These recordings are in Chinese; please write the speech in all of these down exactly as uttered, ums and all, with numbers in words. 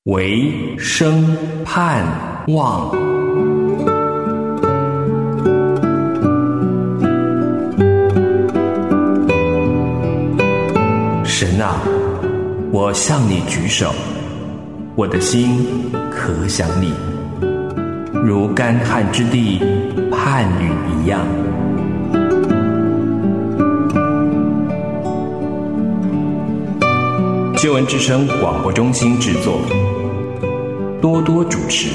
唯生盼望。神啊，我向你举手，我的心可想你，如干旱之地盼雨一样。救恩之声广播中心制作，多多主持。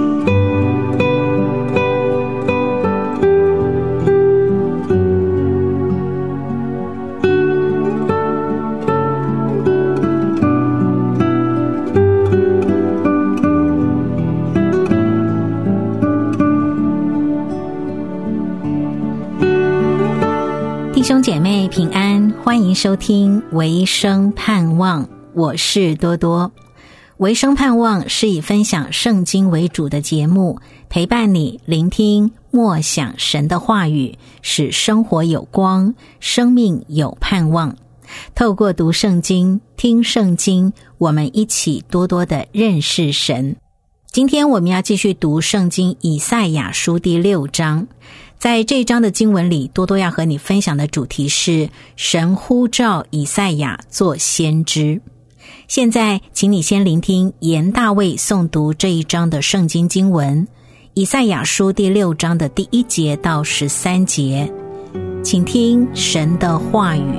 弟兄姐妹平安，欢迎收听唯生盼望，我是多多。唯生盼望是以分享圣经为主的节目，陪伴你聆听默想神的话语，使生活有光，生命有盼望。透过读圣经、听圣经，我们一起多多的认识神。今天我们要继续读圣经以赛亚书第六章。在这一章的经文里，多多要和你分享的主题是神呼召以赛亚做先知。现在请你先聆听严大卫诵读这一章的圣经经文，以赛亚书第六章的第一节到十三节，请听神的话语。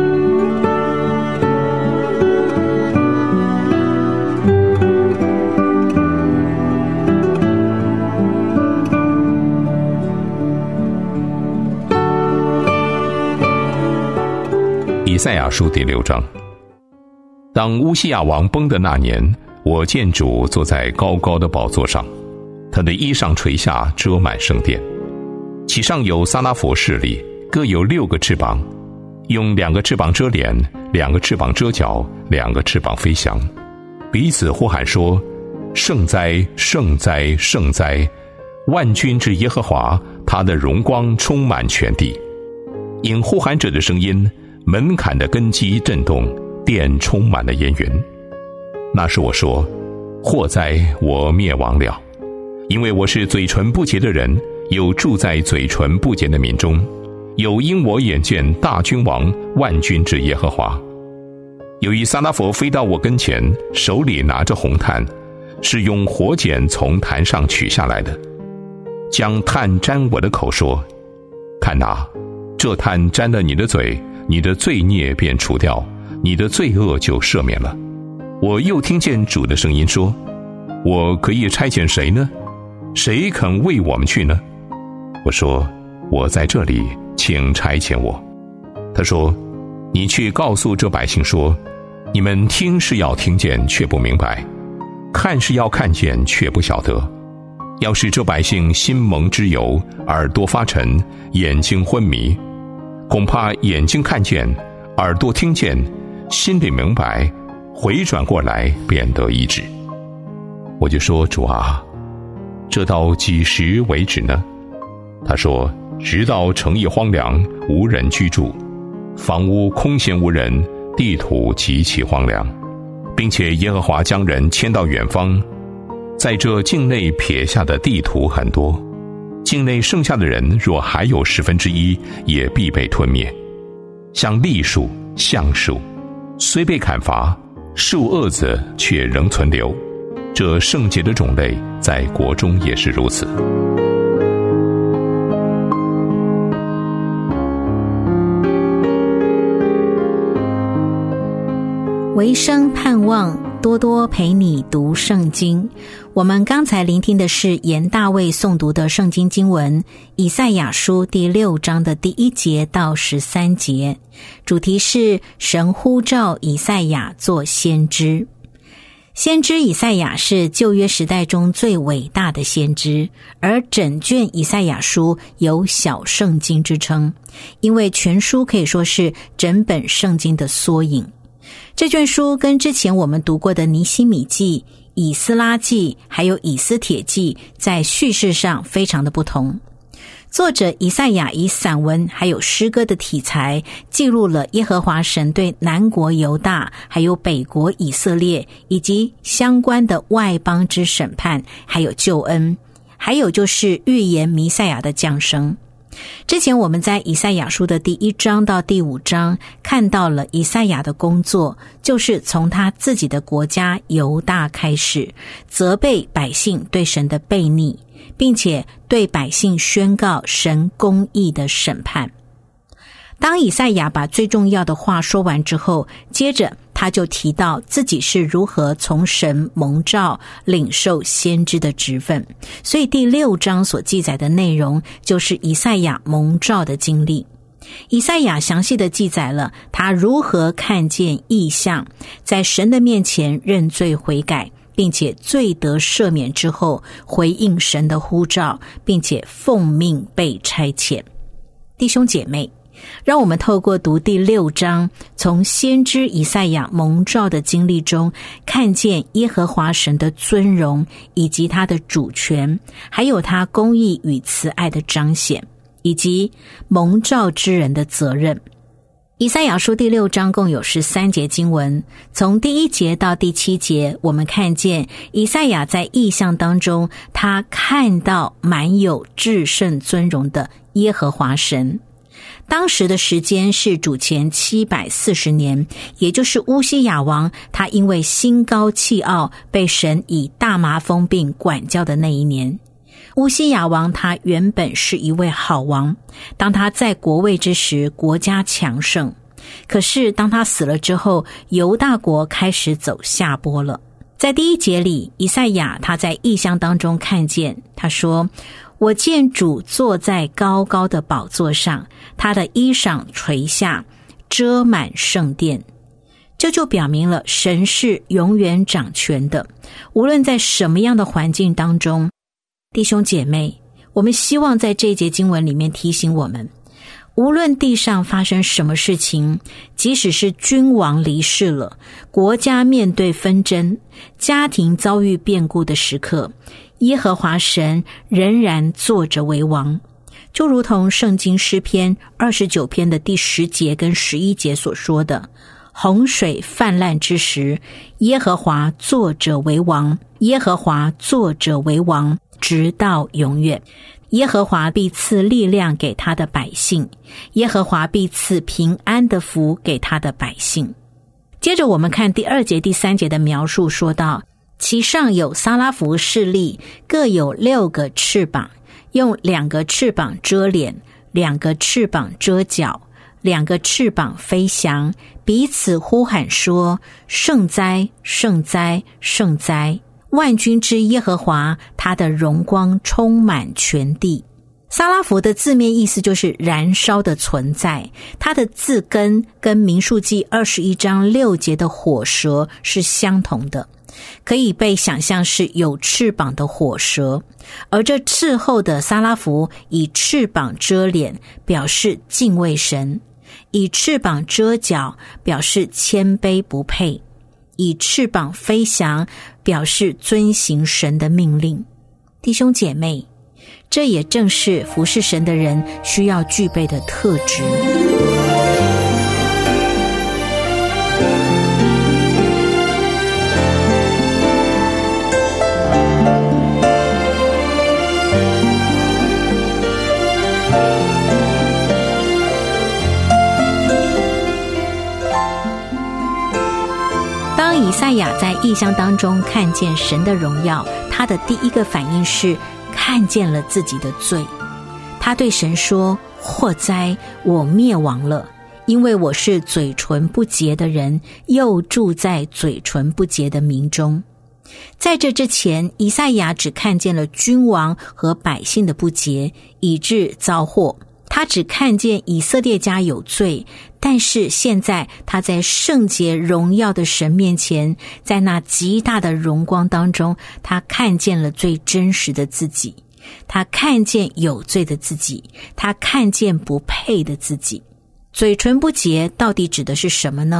以赛亚书第六章。当乌西亚王崩的那年，我见主坐在高高的宝座上，他的衣裳垂下，遮满圣殿。其上有撒拉弗势力，各有六个翅膀，用两个翅膀遮脸，两个翅膀遮脚，两个翅膀飞翔，彼此呼喊说：圣哉，圣哉，圣哉！万军之耶和华，他的荣光充满全地。因呼喊者的声音，门槛的根基震动，殿充满了烟云。那时我说：祸哉，我灭亡了！因为我是嘴唇不洁的人，有住在嘴唇不洁的民中，有因我眼见大君王万军之耶和华。有一撒拉弗飞到我跟前，手里拿着红炭，是用火剪从坛上取下来的，将炭沾我的口，说：看哪，这炭沾了你的嘴，你的罪孽便除掉，你的罪恶就赦免了。我又听见主的声音说：我可以差遣谁呢？谁肯为我们去呢？我说：我在这里，请差遣我。他说：你去告诉这百姓说，你们听是要听见，却不明白；看是要看见，却不晓得。要使这百姓心蒙脂油，耳朵发沉，眼睛昏迷，恐怕眼睛看见，耳朵听见，心里明白，回转过来便得医治。我就说：主啊，这到几时为止呢？他说：直到城邑荒凉，无人居住，房屋空闲无人，地土极其荒凉，并且耶和华将人迁到远方，在这境内撇下的地土很多，境内剩下的人若还有十分之一，也必被吞灭。像栗树、橡树，虽被砍伐，树萼子却仍存留。这圣洁的种类，在国中也是如此。 唯生盼望，多多陪你读圣经。我们刚才聆听的是严大卫诵读的圣经经文，以赛亚书第六章的第一节到十三节，主题是神呼召以赛亚做先知。先知以赛亚是旧约时代中最伟大的先知，而整卷以赛亚书有小圣经之称，因为全书可以说是整本圣经的缩影。这卷书跟之前我们读过的尼希米记、以斯拉记还有以斯帖记在叙事上非常的不同。 作者以赛亚以散文还有诗歌的题材，记录了耶和华神对南国犹大还有北国以色列以及相关的外邦之审判，还有救恩，还有就是预言弥赛亚的降生。之前我们在以赛亚书的第一章到第五章看到了以赛亚的工作，就是从他自己的国家犹大开始，责备百姓对神的悖逆，并且对百姓宣告神公义的审判。当以赛亚把最重要的话说完之后，接着他就提到自己是如何从神蒙召领受先知的职分，所以第六章所记载的内容就是以赛亚蒙召的经历。以赛亚详细的记载了他如何看见异象，在神的面前认罪悔改，并且罪得赦免之后回应神的呼召，并且奉命被差遣。弟兄姐妹，让我们透过读第六章，从先知以赛亚蒙召的经历中，看见耶和华神的尊荣，以及他的主权，还有他公义与慈爱的彰显，以及蒙召之人的责任。以赛亚书第六章共有十三节经文，从第一节到第七节，我们看见以赛亚在异象当中，他看到满有至圣尊荣的耶和华神。当时的时间是主前七百四十年，也就是乌西雅王他因为心高气傲，被神以大麻风病管教的那一年。乌西雅王他原本是一位好王，当他在国位之时，国家强盛。可是当他死了之后，犹大国开始走下坡了。在第一节里，以赛亚他在异象当中看见，他说，我见主坐在高高的宝座上，他的衣裳垂下，遮满圣殿。这就表明了神是永远掌权的，无论在什么样的环境当中。弟兄姐妹，我们希望在这一节经文里面提醒我们，无论地上发生什么事情，即使是君王离世了，国家面对纷争，家庭遭遇变故的时刻，耶和华神仍然坐着为王。就如同圣经诗篇二十九篇的第十节跟十一节所说的，洪水泛滥之时，耶和华坐着为王，耶和华坐着为王，直到永远。耶和华必赐力量给他的百姓，耶和华必赐平安的福给他的百姓。接着我们看第二节第三节的描述，说到其上有撒拉弗侍立，各有六个翅膀，用两个翅膀遮脸，两个翅膀遮脚，两个翅膀飞翔，彼此呼喊说，圣哉，圣哉，圣哉，万军之耶和华，他的荣光充满全地。撒拉弗的字面意思就是燃烧的存在，它的字根跟民数记二十一章六节的火蛇是相同的，可以被想象是有翅膀的火蛇。而这斥候的撒拉弗以翅膀遮脸，表示敬畏神；以翅膀遮脚，表示谦卑不配；以翅膀飞翔，表示遵行神的命令。弟兄姐妹，这也正是服侍神的人需要具备的特质。当以赛亚在异象当中看见神的荣耀，他的第一个反应是看见了自己的罪。他对神说，祸哉，我灭亡了，因为我是嘴唇不洁的人，又住在嘴唇不洁的民中。在这之前，以赛亚只看见了君王和百姓的不洁，以致遭祸。他只看见以色列家有罪，但是现在他在圣洁荣耀的神面前，在那极大的荣光当中，他看见了最真实的自己，他看见有罪的自己，他看见不配的自己。嘴唇不洁到底指的是什么呢？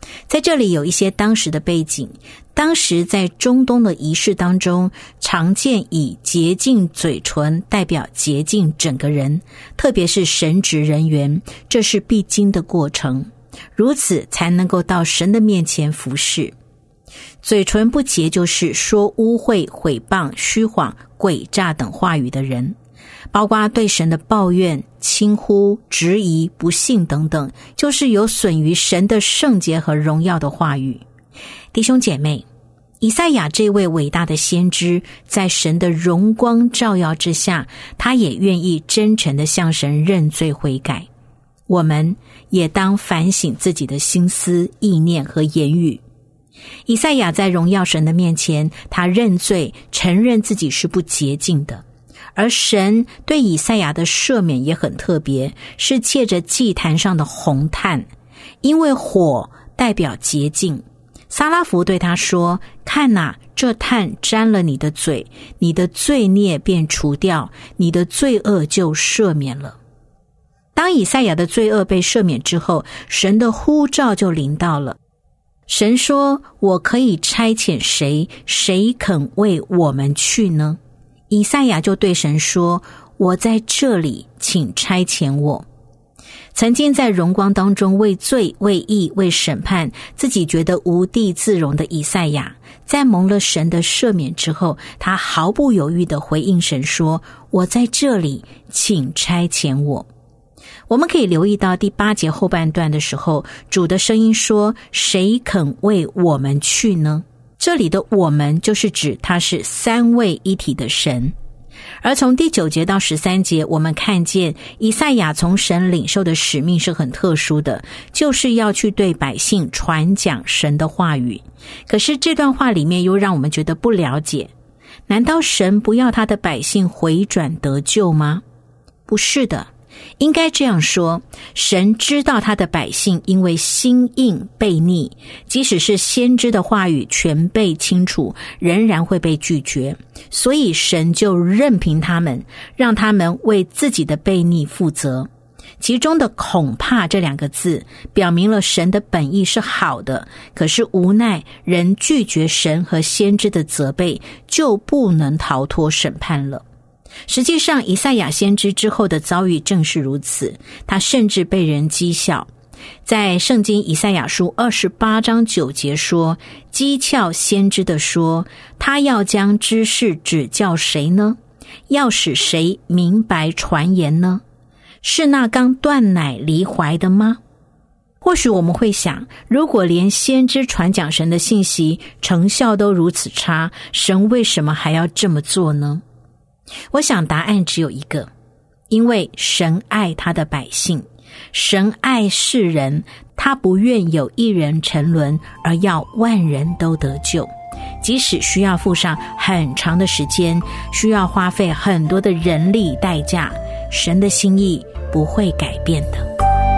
在这里有一些当时的背景，当时在中东的仪式当中，常见以洁净嘴唇代表洁净整个人，特别是神职人员，这是必经的过程，如此才能够到神的面前服侍。嘴唇不洁就是说污秽、毁谤、虚谎、诡诈等话语的人，包括对神的抱怨、轻忽、质疑、不信等等，就是有损于神的圣洁和荣耀的话语。弟兄姐妹，以赛亚这位伟大的先知，在神的荣光照耀之下，他也愿意真诚地向神认罪悔改。我们也当反省自己的心思、意念和言语。以赛亚在荣耀神的面前，他认罪，承认自己是不洁净的。而神对以赛亚的赦免也很特别，是借着祭坛上的红炭，因为火代表洁净。撒拉弗对他说，看哪，这炭沾了你的嘴，你的罪孽便除掉，你的罪恶就赦免了。当以赛亚的罪恶被赦免之后，神的呼召就临到了。神说，我可以差遣谁，谁肯为我们去呢？以赛亚就对神说，我在这里，请差遣我。曾经在荣光当中为罪、为义、为审判，自己觉得无地自容的以赛亚，在蒙了神的赦免之后，他毫不犹豫地回应神说，我在这里，请差遣我。我们可以留意到第八节后半段的时候，主的声音说，谁肯为我们去呢？这里的我们就是指他是三位一体的神。而从第九节到十三节，我们看见以赛亚从神领受的使命是很特殊的，就是要去对百姓传讲神的话语。可是这段话里面又让我们觉得不了解，难道神不要他的百姓回转得救吗？不是的，应该这样说，神知道他的百姓因为心硬悖逆，即使是先知的话语全备清楚，仍然会被拒绝，所以神就任凭他们，让他们为自己的悖逆负责。其中的恐怕这两个字表明了神的本意是好的，可是无奈人拒绝神和先知的责备，就不能逃脱审判了。实际上以赛亚先知之后的遭遇正是如此，他甚至被人讥笑。在圣经以赛亚书二十八章九节说，讥诮先知的说，他要将知识指教谁呢？要使谁明白传言呢？是那刚断奶离怀的吗？或许我们会想，如果连先知传讲神的信息成效都如此差，神为什么还要这么做呢？我想答案只有一个，因为神爱他的百姓，神爱世人，他不愿有一人沉沦，而要万人都得救。即使需要付上很长的时间，需要花费很多的人力代价，神的心意不会改变的。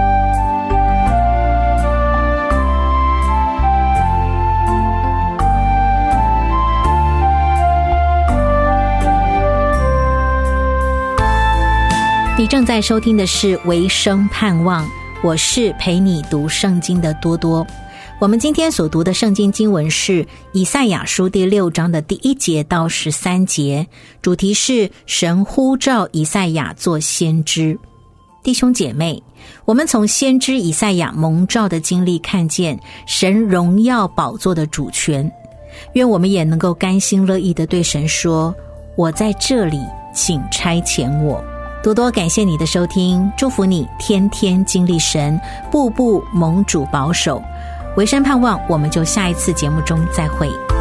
你正在收听的是维生盼望，我是陪你读圣经的多多。我们今天所读的圣经经文是以赛亚书第六章的第一节到十三节，主题是神呼召以赛亚做先知。弟兄姐妹，我们从先知以赛亚蒙召的经历看见神荣耀宝座的主权，愿我们也能够甘心乐意地对神说，我在这里，请差遣我。多多感谢你的收听，祝福你天天经历神，步步蒙主保守。维生盼望，我们就下一次节目中再会。